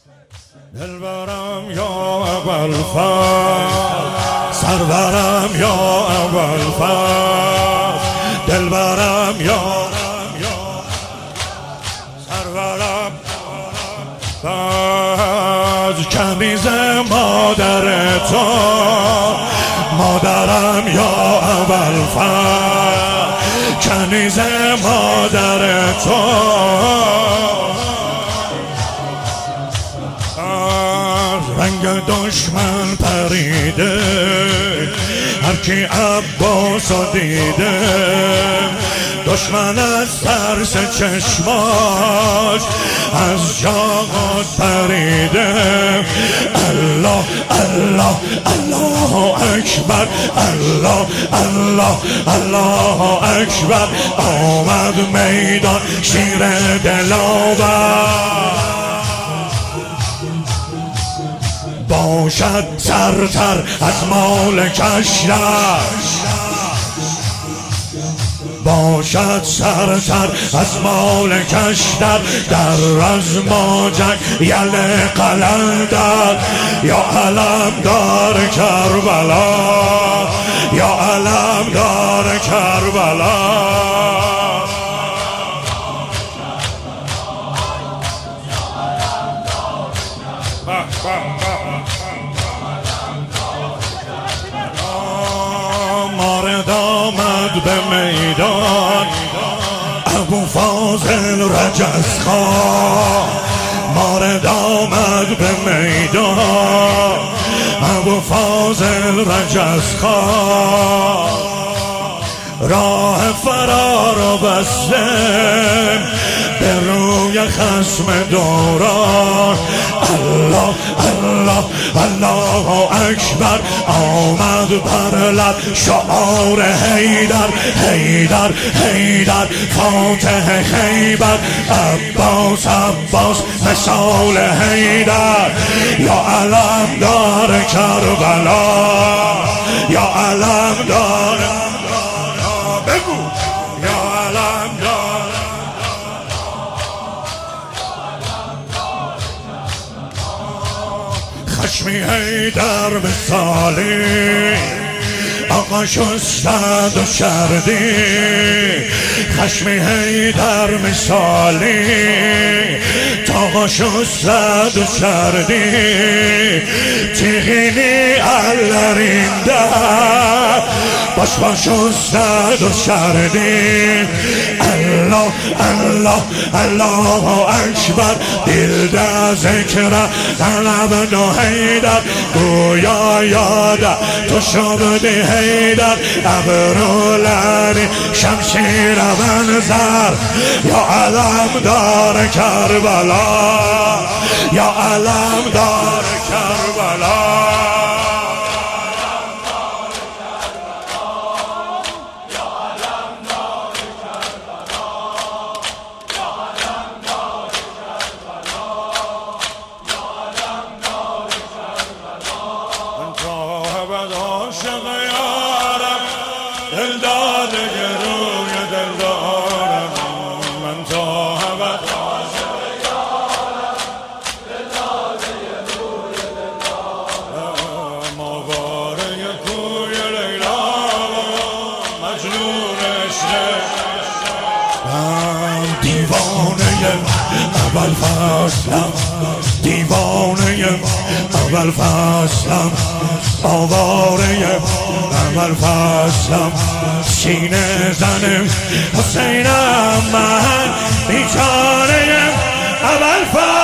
دلبرم یا ابوالفضل، سرورم یا ابوالفضل، دلبرم یا سرورم فضل، کنیز مادر تو، مادرم یا ابوالفضل، کنیز مادر تو، رنگ دشمن پریده هرکی عباسو دیده، دشمن از ترس چشماش از جاغات پریده. الله الله الله اکبر، الله الله الله اکبر، آمد میدان شیر دلاور، باشد سرتر از مالکش در، باشد سرتر از مالکش در از ماجک یل قلندر، یا علم دار کربلا، یا علم دار کربلا. مارد آمد به میدان ابوفاضل رجزخان، مارد آمد به میدان ابوفاضل رجزخان، راه فرار و بسته به روی خصم دوران. الله الله الله اکبر، آمد بر لب شعار حیدر، حیدر حیدر فاتح خیبر، عباس عباس مثال حیدر، یا علم دار کربلا، یا علم دار بگو، یا علم دار خشمی حیدر مثالی، آقا شستد و شردی، خشمی حیدر مثالی، تا شستد و شردی، تیغینی علرینده باش شستد و شردی. الله الله الله اکبر، دل در ذکر طلب نو حیدر، گویا یاد تو شبدی حیدر، ابرولانی شمشیر منظر، یا علم دار کربلا، یا علم دار کربلا. دلداد روی دلدارم من، تا ابد عاشق یارم، دلداد روی دلدارم، آواره کوی لیلا مجنون عشقم، دیوانه ابوالفضلم، دیوانه ابوالفضلم، آواره ابوالفضلم، سینه زنم حسینم من، بیچاره ابوالفضل.